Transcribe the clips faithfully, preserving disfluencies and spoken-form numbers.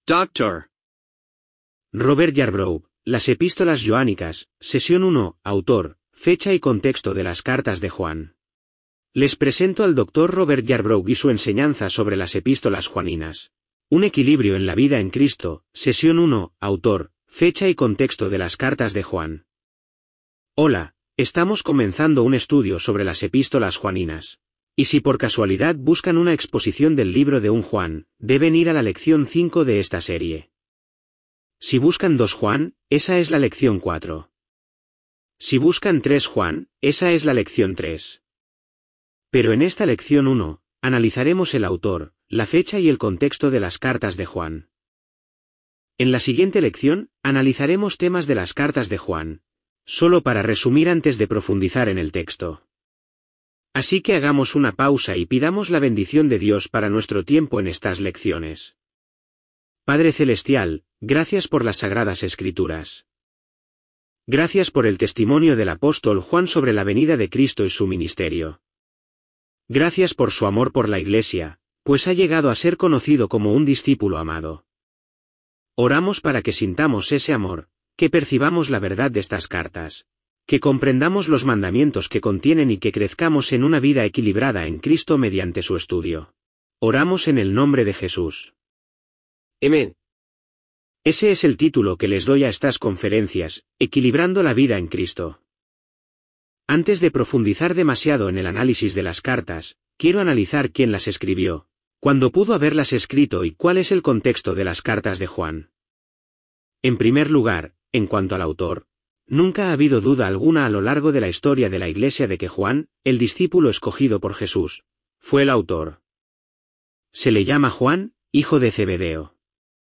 Doctor Robert Yarbrough, Las Epístolas Joánicas, Sesión uno, autor, fecha y contexto de las cartas de Juan. Les presento al doctor Robert Yarbrough y su enseñanza sobre las epístolas juaninas. Un equilibrio en la vida en Cristo, Sesión uno, autor, fecha y contexto de las cartas de Juan. Hola, estamos comenzando un estudio sobre las epístolas juaninas. Y si por casualidad buscan una exposición del libro de un Juan, deben ir a la lección cinco de esta serie. Si buscan dos Juan, esa es la lección cuatro. Si buscan tres Juan, esa es la lección tres. Pero en esta lección uno, analizaremos el autor, la fecha y el contexto de las cartas de Juan. En la siguiente lección, analizaremos temas de las cartas de Juan, solo para resumir antes de profundizar en el texto. Así que hagamos una pausa y pidamos la bendición de Dios para nuestro tiempo en estas lecciones. Padre Celestial, gracias por las Sagradas Escrituras. Gracias por el testimonio del apóstol Juan sobre la venida de Cristo y su ministerio. Gracias por su amor por la Iglesia, pues ha llegado a ser conocido como un discípulo amado. Oramos para que sintamos ese amor, que percibamos la verdad de estas cartas, que comprendamos los mandamientos que contienen y que crezcamos en una vida equilibrada en Cristo mediante su estudio. Oramos en el nombre de Jesús. Amén. Ese es el título que les doy a estas conferencias, Equilibrando la vida en Cristo. Antes de profundizar demasiado en el análisis de las cartas, quiero analizar quién las escribió, cuándo pudo haberlas escrito y cuál es el contexto de las cartas de Juan. En primer lugar, en cuanto al autor, nunca ha habido duda alguna a lo largo de la historia de la Iglesia de que Juan, el discípulo escogido por Jesús, fue el autor. Se le llama Juan, hijo de Zebedeo.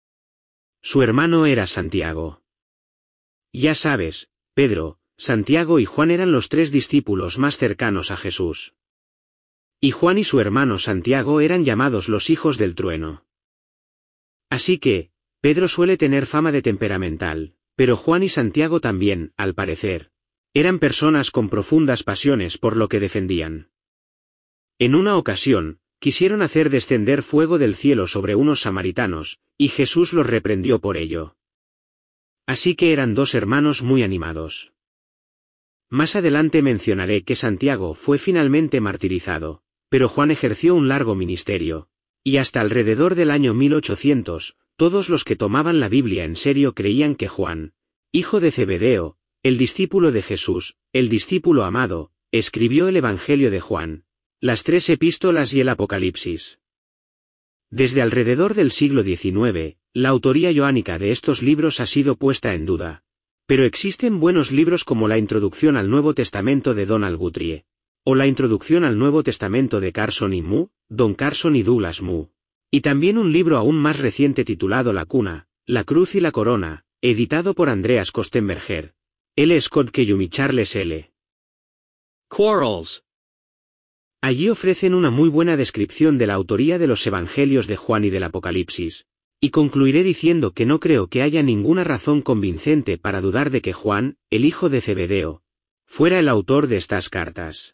Su hermano era Santiago. Ya sabes, Pedro, Santiago y Juan eran los tres discípulos más cercanos a Jesús. Y Juan y su hermano Santiago eran llamados los hijos del trueno. Así que, Pedro suele tener fama de temperamental, pero Juan y Santiago también, al parecer, eran personas con profundas pasiones por lo que defendían. En una ocasión, quisieron hacer descender fuego del cielo sobre unos samaritanos, y Jesús los reprendió por ello. Así que eran dos hermanos muy animados. Más adelante mencionaré que Santiago fue finalmente martirizado, pero Juan ejerció un largo ministerio, y hasta alrededor del año mil ochocientos, todos los que tomaban la Biblia en serio creían que Juan, hijo de Zebedeo, el discípulo de Jesús, el discípulo amado, escribió el Evangelio de Juan, las tres epístolas y el Apocalipsis. Desde alrededor del siglo diecinueve, la autoría joánica de estos libros ha sido puesta en duda. Pero existen buenos libros como la Introducción al Nuevo Testamento de Donald Guthrie, o la Introducción al Nuevo Testamento de Carson y Moo, Don Carson y Douglas Moo. Y también un libro aún más reciente titulado La cuna, la cruz y la corona, editado por Andreas Kostenberger, L. Scott Kellum y Charles L. Quarles. Allí ofrecen una muy buena descripción de la autoría de los Evangelios de Juan y del Apocalipsis, y concluiré diciendo que no creo que haya ninguna razón convincente para dudar de que Juan, el hijo de Zebedeo, fuera el autor de estas cartas.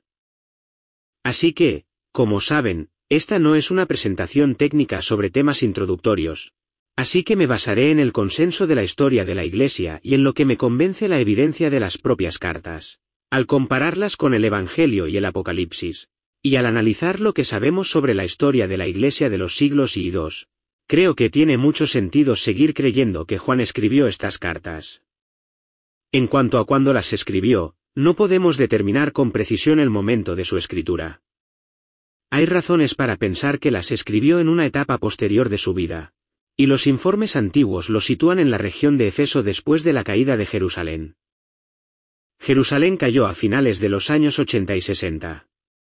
Así que, como saben, esta no es una presentación técnica sobre temas introductorios, así que me basaré en el consenso de la historia de la Iglesia y en lo que me convence la evidencia de las propias cartas, al compararlas con el Evangelio y el Apocalipsis, y al analizar lo que sabemos sobre la historia de la Iglesia de los siglos y dos, creo que tiene mucho sentido seguir creyendo que Juan escribió estas cartas. En cuanto a cuándo las escribió, no podemos determinar con precisión el momento de su escritura. Hay razones para pensar que las escribió en una etapa posterior de su vida, y los informes antiguos lo sitúan en la región de Efeso después de la caída de Jerusalén. Jerusalén cayó a finales de los años ochenta y sesenta.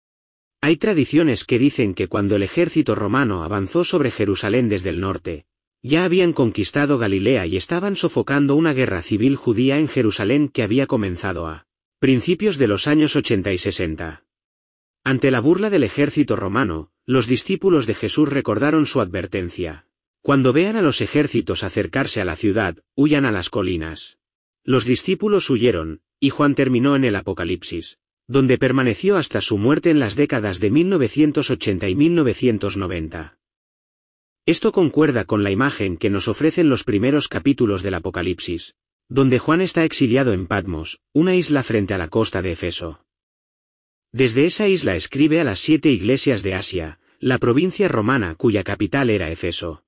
Hay tradiciones que dicen que cuando el ejército romano avanzó sobre Jerusalén desde el norte, ya habían conquistado Galilea y estaban sofocando una guerra civil judía en Jerusalén que había comenzado a principios de los años ochenta y sesenta. Ante la burla del ejército romano, los discípulos de Jesús recordaron su advertencia. Cuando vean a los ejércitos acercarse a la ciudad, huyan a las colinas. Los discípulos huyeron, y Juan terminó en el Apocalipsis, donde permaneció hasta su muerte en las décadas de mil novecientos ochenta y mil novecientos noventa. Esto concuerda con la imagen que nos ofrecen los primeros capítulos del Apocalipsis, donde Juan está exiliado en Patmos, una isla frente a la costa de Efeso. Desde esa isla escribe a las siete iglesias de Asia, la provincia romana cuya capital era Efeso.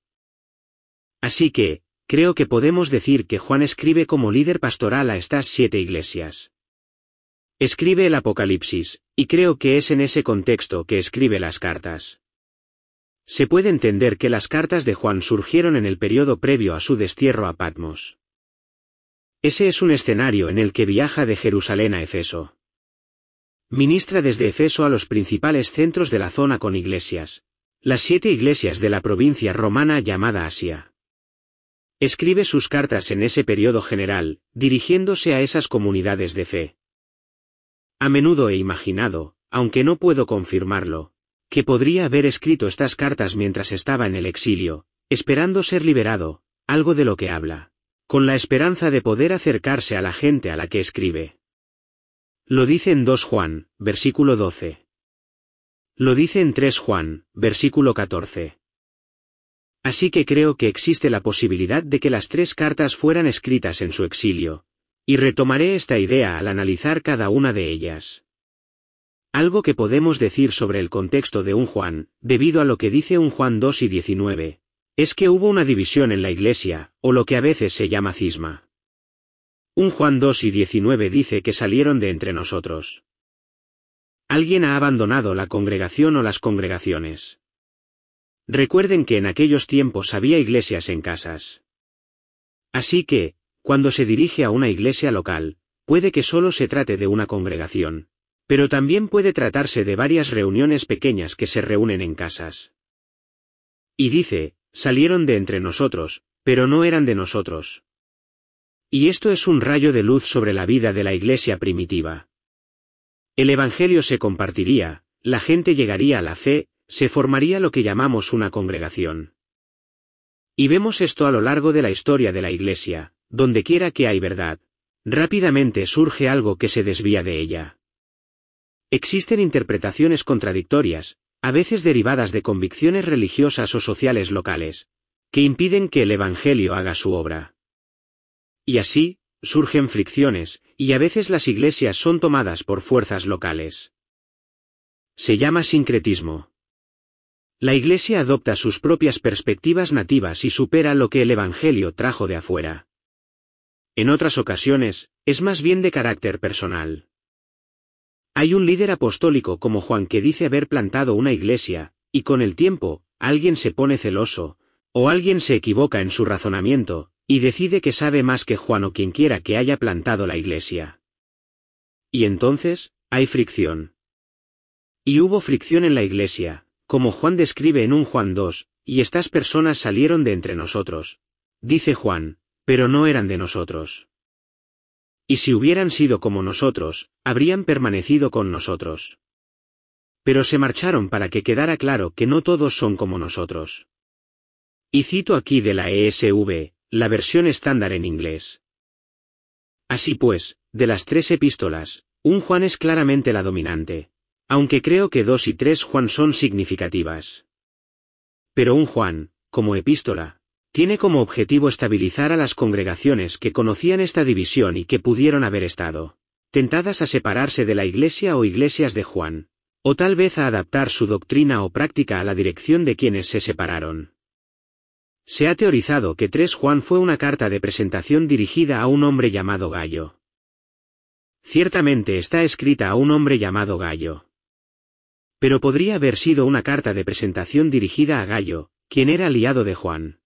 Así que, creo que podemos decir que Juan escribe como líder pastoral a estas siete iglesias. Escribe el Apocalipsis, y creo que es en ese contexto que escribe las cartas. Se puede entender que las cartas de Juan surgieron en el periodo previo a su destierro a Patmos. Ese es un escenario en el que viaja de Jerusalén a Efeso. Ministra desde Efeso a los principales centros de la zona con iglesias, las siete iglesias de la provincia romana llamada Asia. Escribe sus cartas en ese periodo general, dirigiéndose a esas comunidades de fe. A menudo he imaginado, aunque no puedo confirmarlo, que podría haber escrito estas cartas mientras estaba en el exilio, esperando ser liberado, algo de lo que habla, con la esperanza de poder acercarse a la gente a la que escribe. Lo dice en dos Juan, versículo doce. Lo dice en tres Juan, versículo catorce. Así que creo que existe la posibilidad de que las tres cartas fueran escritas en su exilio, y retomaré esta idea al analizar cada una de ellas. Algo que podemos decir sobre el contexto de un Juan, debido a lo que dice un Juan dos y diecinueve, es que hubo una división en la iglesia, o lo que a veces se llama cisma. un Juan dos y diecinueve dice que salieron de entre nosotros. Alguien ha abandonado la congregación o las congregaciones. Recuerden que en aquellos tiempos había iglesias en casas. Así que, cuando se dirige a una iglesia local, puede que solo se trate de una congregación, pero también puede tratarse de varias reuniones pequeñas que se reúnen en casas. Y dice, salieron de entre nosotros, pero no eran de nosotros. Y esto es un rayo de luz sobre la vida de la iglesia primitiva. El evangelio se compartiría, la gente llegaría a la fe, se formaría lo que llamamos una congregación. Y vemos esto a lo largo de la historia de la iglesia, donde quiera que hay verdad, rápidamente surge algo que se desvía de ella. Existen interpretaciones contradictorias, a veces derivadas de convicciones religiosas o sociales locales, que impiden que el evangelio haga su obra. Y así, surgen fricciones, y a veces las iglesias son tomadas por fuerzas locales. Se llama sincretismo. La iglesia adopta sus propias perspectivas nativas y supera lo que el evangelio trajo de afuera. En otras ocasiones, es más bien de carácter personal. Hay un líder apostólico como Juan que dice haber plantado una iglesia, y con el tiempo, alguien se pone celoso, o alguien se equivoca en su razonamiento, y decide que sabe más que Juan o quien quiera que haya plantado la iglesia. Y entonces, hay fricción. Y hubo fricción en la iglesia, como Juan describe en un Juan dos, y estas personas salieron de entre nosotros, dice Juan, pero no eran de nosotros. Y si hubieran sido como nosotros, habrían permanecido con nosotros. Pero se marcharon para que quedara claro que no todos son como nosotros. Y cito aquí de la E S V, la versión estándar en inglés. Así pues, de las tres epístolas, un Juan es claramente la dominante, aunque creo que dos y tres Juan son significativas. Pero un Juan, como epístola, tiene como objetivo estabilizar a las congregaciones que conocían esta división y que pudieron haber estado tentadas a separarse de la iglesia o iglesias de Juan, o tal vez a adaptar su doctrina o práctica a la dirección de quienes se separaron. Se ha teorizado que tres Juan fue una carta de presentación dirigida a un hombre llamado Gayo. Ciertamente está escrita a un hombre llamado Gayo. Pero podría haber sido una carta de presentación dirigida a Gayo, quien era aliado de Juan.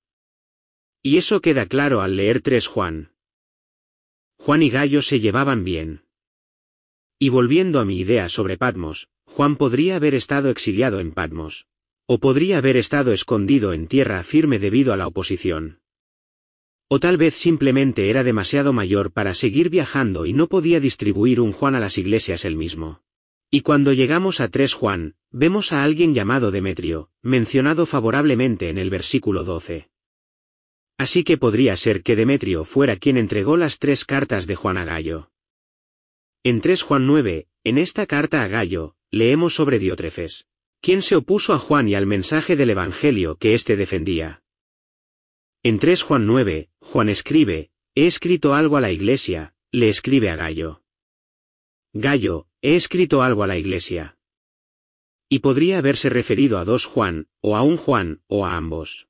Y eso queda claro al leer tres Juan. Juan y Gayo se llevaban bien. Y volviendo a mi idea sobre Patmos, Juan podría haber estado exiliado en Patmos, o podría haber estado escondido en tierra firme debido a la oposición. O tal vez simplemente era demasiado mayor para seguir viajando y no podía distribuir un Juan a las iglesias él mismo. Y cuando llegamos a tres Juan, vemos a alguien llamado Demetrio, mencionado favorablemente en el versículo doce. Así que podría ser que Demetrio fuera quien entregó las tres cartas de Juan a Gayo. En tres Juan nueve, en esta carta a Gayo, leemos sobre Diótrefes, ¿Quién se opuso a Juan y al mensaje del Evangelio que éste defendía? En tres Juan nueve, Juan escribe, he escrito algo a la iglesia, le escribe a Gayo. Gayo, he escrito algo a la iglesia. Y podría haberse referido a dos Juan, o a un Juan, o a ambos.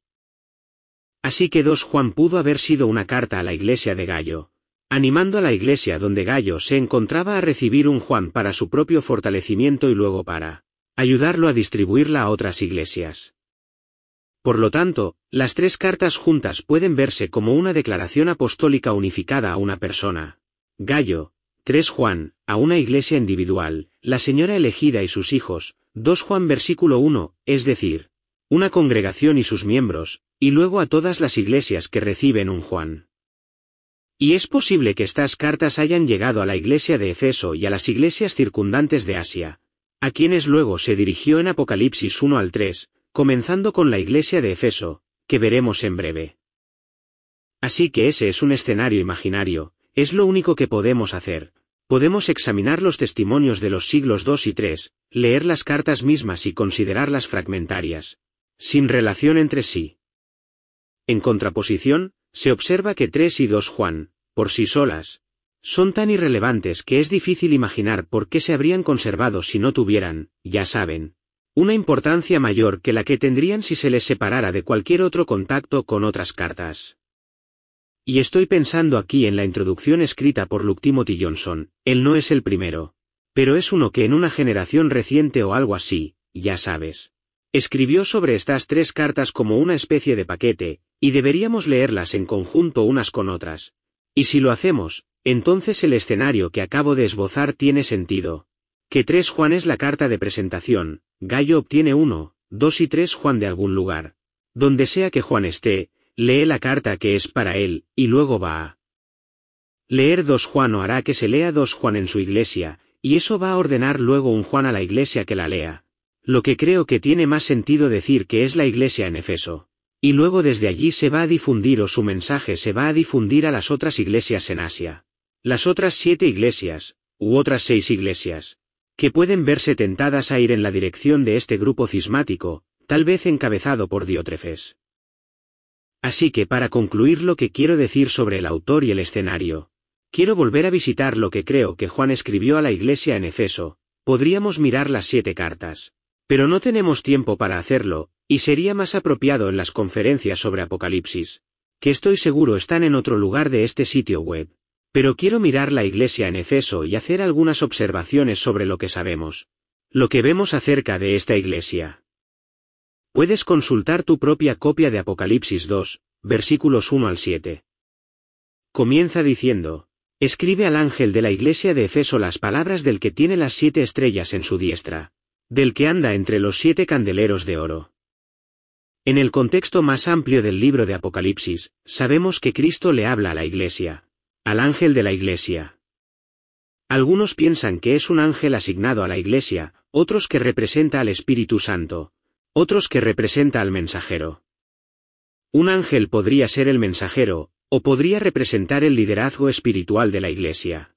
Así que dos Juan pudo haber sido una carta a la iglesia de Gayo, animando a la iglesia donde Gayo se encontraba a recibir un Juan para su propio fortalecimiento y luego para ayudarlo a distribuirla a otras iglesias. Por lo tanto, las tres cartas juntas pueden verse como una declaración apostólica unificada a una persona. Gayo, tres Juan, a una iglesia individual, la señora elegida y sus hijos, dos Juan versículo uno, es decir, una congregación y sus miembros, y luego a todas las iglesias que reciben un Juan. Y es posible que estas cartas hayan llegado a la iglesia de Efeso y a las iglesias circundantes de Asia, a quienes luego se dirigió en Apocalipsis uno al tres, comenzando con la iglesia de Efeso, que veremos en breve. Así que ese es un escenario imaginario, es lo único que podemos hacer. Podemos examinar los testimonios de los siglos dos y tres, leer las cartas mismas y considerarlas fragmentarias, sin relación entre sí. En contraposición, se observa que tres y dos Juan, por sí solas, son tan irrelevantes que es difícil imaginar por qué se habrían conservado si no tuvieran, ya saben, una importancia mayor que la que tendrían si se les separara de cualquier otro contacto con otras cartas. Y estoy pensando aquí en la introducción escrita por Luke Timothy Johnson, él no es el primero, pero es uno que en una generación reciente o algo así, ya sabes, escribió sobre estas tres cartas como una especie de paquete, y deberíamos leerlas en conjunto unas con otras. Y si lo hacemos, entonces el escenario que acabo de esbozar tiene sentido. Que tres Juan es la carta de presentación, Gayo obtiene uno, dos y tres Juan de algún lugar. Donde sea que Juan esté, lee la carta que es para él, y luego va a leer dos Juan o hará que se lea dos Juan en su iglesia, y eso va a ordenar luego un Juan a la iglesia que la lea. Lo que creo que tiene más sentido decir que es la iglesia en Efeso. Y luego desde allí se va a difundir o su mensaje se va a difundir a las otras iglesias en Asia. Las otras siete iglesias, u otras seis iglesias, que pueden verse tentadas a ir en la dirección de este grupo cismático, tal vez encabezado por Diótrefes. Así que para concluir lo que quiero decir sobre el autor y el escenario, quiero volver a visitar lo que creo que Juan escribió a la iglesia en Efeso. Podríamos mirar las siete cartas, pero no tenemos tiempo para hacerlo, y sería más apropiado en las conferencias sobre Apocalipsis, que estoy seguro están en otro lugar de este sitio web. Pero quiero mirar la iglesia en Efeso y hacer algunas observaciones sobre lo que sabemos, lo que vemos acerca de esta iglesia. Puedes consultar tu propia copia de Apocalipsis dos, versículos uno al siete. Comienza diciendo, escribe al ángel de la iglesia de Efeso las palabras del que tiene las siete estrellas en su diestra, del que anda entre los siete candeleros de oro. En el contexto más amplio del libro de Apocalipsis, sabemos que Cristo le habla a la iglesia, al ángel de la iglesia. Algunos piensan que es un ángel asignado a la iglesia, otros que representa al Espíritu Santo, otros que representa al mensajero. Un ángel podría ser el mensajero, o podría representar el liderazgo espiritual de la iglesia.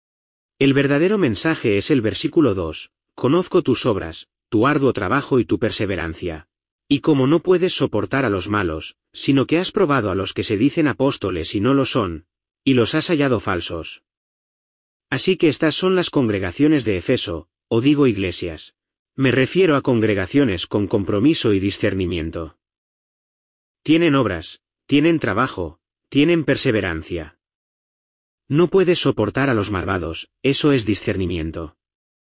El verdadero mensaje es el versículo dos, conozco tus obras, tu arduo trabajo y tu perseverancia. Y como no puedes soportar a los malos, sino que has probado a los que se dicen apóstoles y no lo son, y los has hallado falsos. Así que estas son las congregaciones de Efeso, o digo iglesias. Me refiero a congregaciones con compromiso y discernimiento. Tienen obras, tienen trabajo, tienen perseverancia. No puedes soportar a los malvados, eso es discernimiento.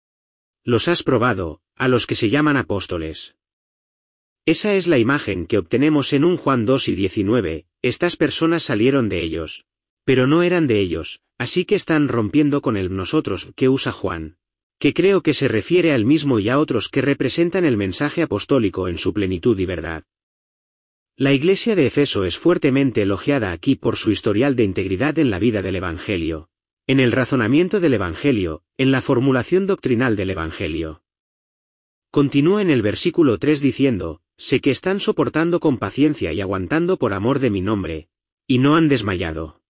Los has probado, a los que se llaman apóstoles. Esa es la imagen que obtenemos en un Juan dos y diecinueve, estas personas salieron de ellos. Pero no eran de ellos, así que están rompiendo con el nosotros que usa Juan, que creo que se refiere al mismo y a otros que representan el mensaje apostólico en su plenitud y verdad. La iglesia de Efeso es fuertemente elogiada aquí por su historial de integridad en la vida del Evangelio, en el razonamiento del Evangelio, en la formulación doctrinal del Evangelio. Continúa en el versículo tres diciendo, sé que están soportando con paciencia y aguantando por amor de mi nombre, y no han desmayado.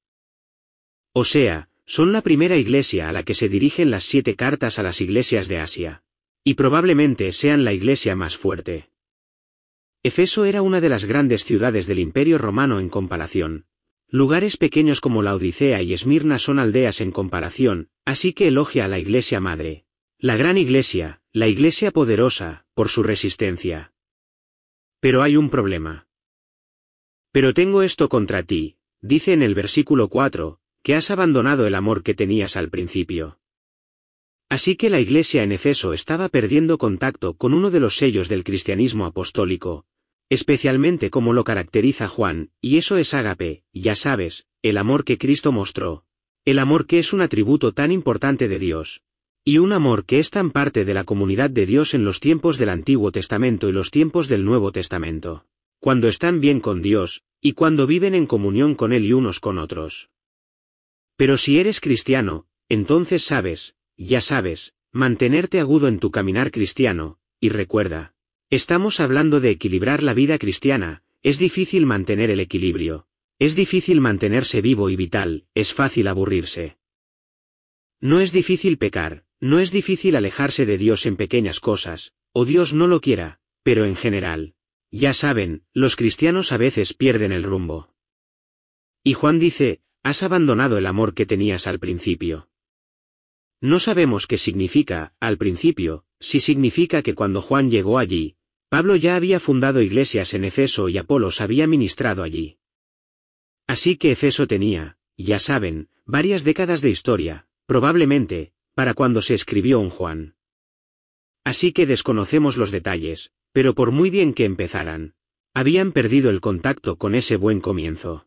O sea, son la primera iglesia a la que se dirigen las siete cartas a las iglesias de Asia. Y probablemente sean la iglesia más fuerte. Efeso era una de las grandes ciudades del Imperio Romano en comparación. Lugares pequeños como la Odisea y Esmirna son aldeas en comparación, así que elogia a la iglesia madre. La gran iglesia, la iglesia poderosa, por su resistencia. Pero hay un problema. Pero tengo esto contra ti, dice en el versículo cuatro, que has abandonado el amor que tenías al principio. Así que la iglesia en Efeso estaba perdiendo contacto con uno de los sellos del cristianismo apostólico, especialmente como lo caracteriza Juan, y eso es ágape, ya sabes, el amor que Cristo mostró. El amor que es un atributo tan importante de Dios. Y un amor que es tan parte de la comunidad de Dios en los tiempos del Antiguo Testamento y los tiempos del Nuevo Testamento. Cuando están bien con Dios, y cuando viven en comunión con Él y unos con otros. Pero si eres cristiano, entonces sabes, ya sabes, mantenerte agudo en tu caminar cristiano, y recuerda. Estamos hablando de equilibrar la vida cristiana, es difícil mantener el equilibrio, es difícil mantenerse vivo y vital, es fácil aburrirse. No es difícil pecar, no es difícil alejarse de Dios en pequeñas cosas, o Dios no lo quiera, pero en general. Ya saben, los cristianos a veces pierden el rumbo. Y Juan dice, has abandonado el amor que tenías al principio. No sabemos qué significa, al principio, si significa que cuando Juan llegó allí, Pablo ya había fundado iglesias en Efeso y Apolos había ministrado allí. Así que Efeso tenía, ya saben, varias décadas de historia, probablemente, para cuando se escribió un Juan. Así que desconocemos los detalles, pero por muy bien que empezaran, habían perdido el contacto con ese buen comienzo.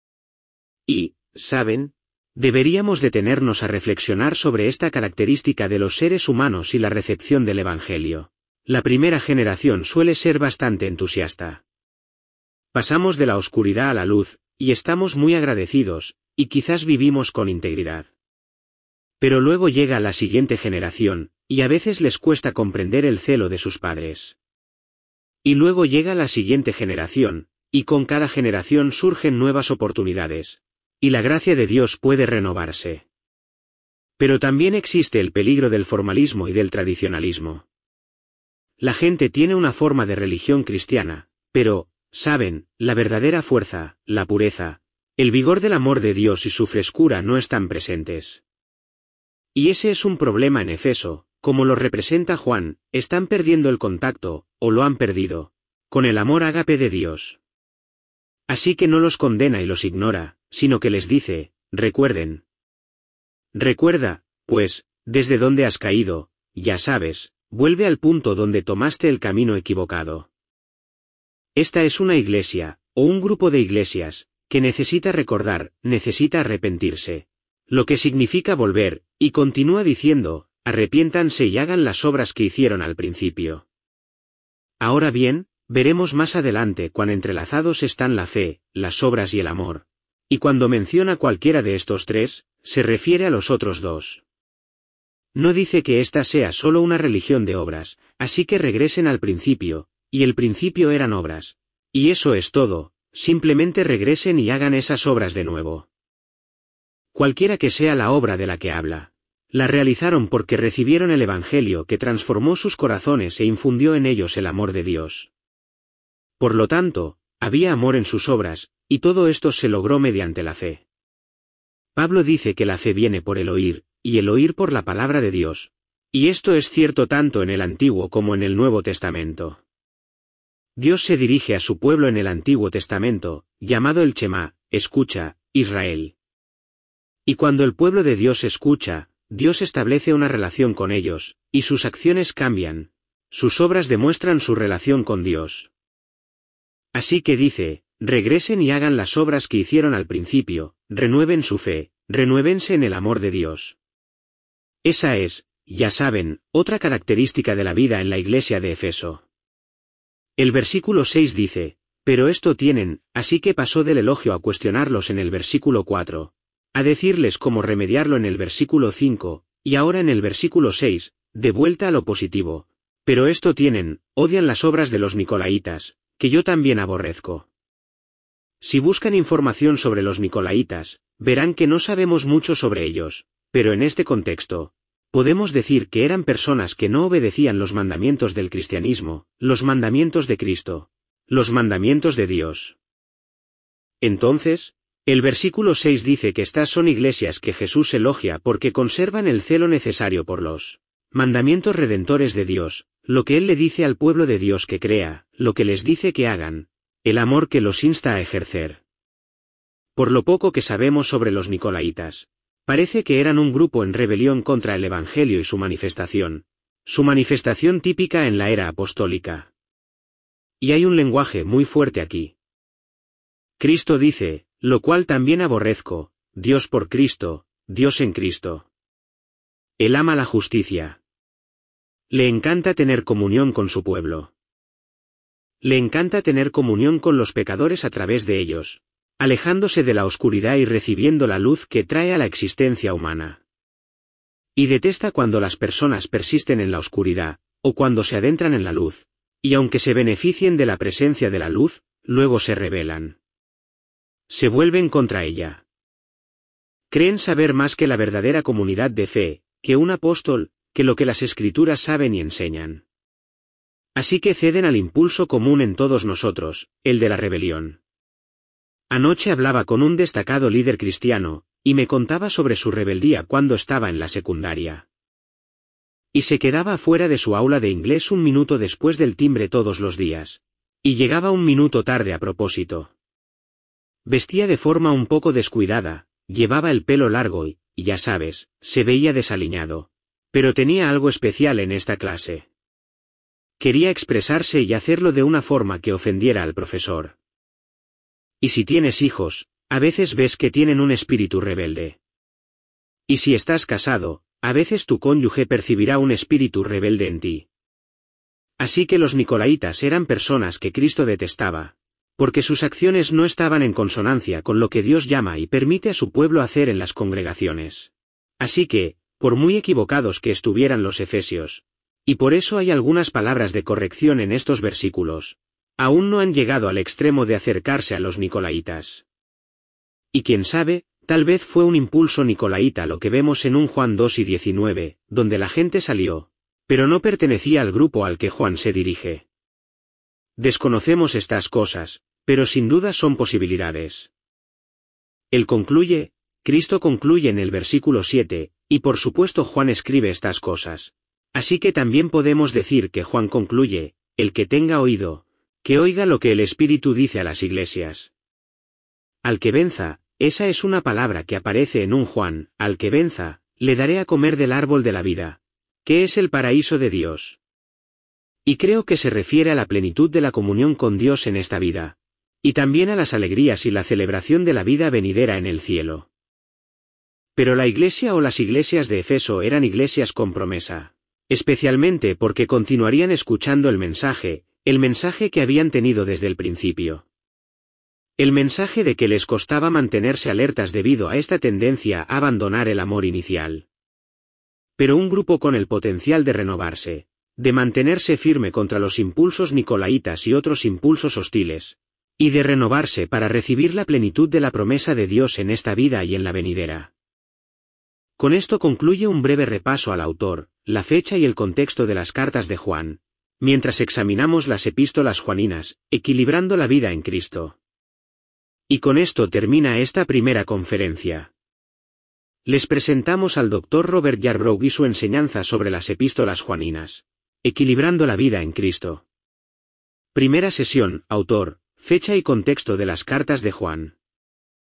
Y, ¿saben? Deberíamos detenernos a reflexionar sobre esta característica de los seres humanos y la recepción del Evangelio. La primera generación suele ser bastante entusiasta. Pasamos de la oscuridad a la luz, y estamos muy agradecidos, y quizás vivimos con integridad. Pero luego llega la siguiente generación, y a veces les cuesta comprender el celo de sus padres. Y luego llega la siguiente generación, y con cada generación surgen nuevas oportunidades. Y la gracia de Dios puede renovarse. Pero también existe el peligro del formalismo y del tradicionalismo. La gente tiene una forma de religión cristiana, pero, saben, la verdadera fuerza, la pureza, el vigor del amor de Dios y su frescura no están presentes. Y ese es un problema en Efeso, como lo representa Juan, están perdiendo el contacto, o lo han perdido, con el amor ágape de Dios. Así que no los condena y los ignora, sino que les dice, recuerden. Recuerda, pues, desde donde has caído, ya sabes, vuelve al punto donde tomaste el camino equivocado. Esta es una iglesia, o un grupo de iglesias, que necesita recordar, necesita arrepentirse. Lo que significa volver, y continúa diciendo, arrepiéntanse y hagan las obras que hicieron al principio. Ahora bien, veremos más adelante cuán entrelazados están la fe, las obras y el amor. Y cuando menciona cualquiera de estos tres, se refiere a los otros dos. No dice que esta sea solo una religión de obras, así que regresen al principio, y el principio eran obras. Y eso es todo, simplemente regresen y hagan esas obras de nuevo. Cualquiera que sea la obra de la que habla, la realizaron porque recibieron el Evangelio que transformó sus corazones e infundió en ellos el amor de Dios. Por lo tanto, había amor en sus obras, y todo esto se logró mediante la fe. Pablo dice que la fe viene por el oír, y el oír por la palabra de Dios. Y esto es cierto tanto en el Antiguo como en el Nuevo Testamento. Dios se dirige a su pueblo en el Antiguo Testamento, llamado el Shema, escucha, Israel. Y cuando el pueblo de Dios escucha, Dios establece una relación con ellos, y sus acciones cambian. Sus obras demuestran su relación con Dios. Así que dice, regresen y hagan las obras que hicieron al principio, renueven su fe, renuévense en el amor de Dios. Esa es, ya saben, otra característica de la vida en la iglesia de Efeso. El versículo seis dice, pero esto tienen, así que pasó del elogio a cuestionarlos en el versículo cuatro, a decirles cómo remediarlo en el versículo cinco, y ahora en el versículo seis, de vuelta a lo positivo. Pero esto tienen, odian las obras de los nicolaitas, que yo también aborrezco. Si buscan información sobre los nicolaitas, verán que no sabemos mucho sobre ellos, pero en este contexto, Podemos decir que eran personas que no obedecían los mandamientos del cristianismo, los mandamientos de Cristo, los mandamientos de Dios. Entonces, el versículo seis dice que estas son iglesias que Jesús elogia porque conservan el celo necesario por los mandamientos redentores de Dios, lo que Él le dice al pueblo de Dios que crea, lo que les dice que hagan, el amor que los insta a ejercer. Por lo poco que sabemos sobre los nicolaitas, parece que eran un grupo en rebelión contra el Evangelio y su manifestación, su manifestación típica en la era apostólica. Y hay un lenguaje muy fuerte aquí. Cristo dice, lo cual también aborrezco, Dios por Cristo, Dios en Cristo. Él ama la justicia. Le encanta tener comunión con su pueblo. Le encanta tener comunión con los pecadores a través de ellos, alejándose de la oscuridad y recibiendo la luz que trae a la existencia humana. Y detesta cuando las personas persisten en la oscuridad, o cuando se adentran en la luz, y aunque se beneficien de la presencia de la luz, luego se rebelan. Se vuelven contra ella. Creen saber más que la verdadera comunidad de fe, que un apóstol, que lo que las Escrituras saben y enseñan. Así que ceden al impulso común en todos nosotros, el de la rebelión. Anoche hablaba con un destacado líder cristiano, y me contaba sobre su rebeldía cuando estaba en la secundaria. Y se quedaba fuera de su aula de inglés un minuto después del timbre todos los días. Y llegaba un minuto tarde a propósito. Vestía de forma un poco descuidada, llevaba el pelo largo y, ya sabes, se veía desaliñado. Pero tenía algo especial en esta clase. Quería expresarse y hacerlo de una forma que ofendiera al profesor. Y si tienes hijos, a veces ves que tienen un espíritu rebelde. Y si estás casado, a veces tu cónyuge percibirá un espíritu rebelde en ti. Así que los nicolaitas eran personas que Cristo detestaba, porque sus acciones no estaban en consonancia con lo que Dios llama y permite a su pueblo hacer en las congregaciones. Así que, por muy equivocados que estuvieran los efesios, y por eso hay algunas palabras de corrección en estos versículos, aún no han llegado al extremo de acercarse a los nicolaitas. Y quién sabe, tal vez fue un impulso nicolaita lo que vemos en un Juan dos y diecinueve, donde la gente salió, pero no pertenecía al grupo al que Juan se dirige. Desconocemos estas cosas, pero sin duda son posibilidades. Él concluye, Cristo concluye en el versículo siete, y por supuesto Juan escribe estas cosas. Así que también podemos decir que Juan concluye, el que tenga oído, que oiga lo que el Espíritu dice a las iglesias. Al que venza, esa es una palabra que aparece en un Juan, al que venza, le daré a comer del árbol de la vida, que es el paraíso de Dios. Y creo que se refiere a la plenitud de la comunión con Dios en esta vida, y también a las alegrías y la celebración de la vida venidera en el cielo. Pero la iglesia o las iglesias de Efeso eran iglesias con promesa, especialmente porque continuarían escuchando el mensaje, el mensaje que habían tenido desde el principio. El mensaje de que les costaba mantenerse alertas debido a esta tendencia a abandonar el amor inicial. Pero un grupo con el potencial de renovarse, de mantenerse firme contra los impulsos nicolaitas y otros impulsos hostiles, y de renovarse para recibir la plenitud de la promesa de Dios en esta vida y en la venidera. Con esto concluye un breve repaso al autor, la fecha y el contexto de las cartas de Juan, mientras examinamos las epístolas juaninas, equilibrando la vida en Cristo. Y con esto termina esta primera conferencia. Les presentamos al doctor Robert Yarbrough y su enseñanza sobre las epístolas juaninas, equilibrando la vida en Cristo. Primera sesión, autor, fecha y contexto de las cartas de Juan.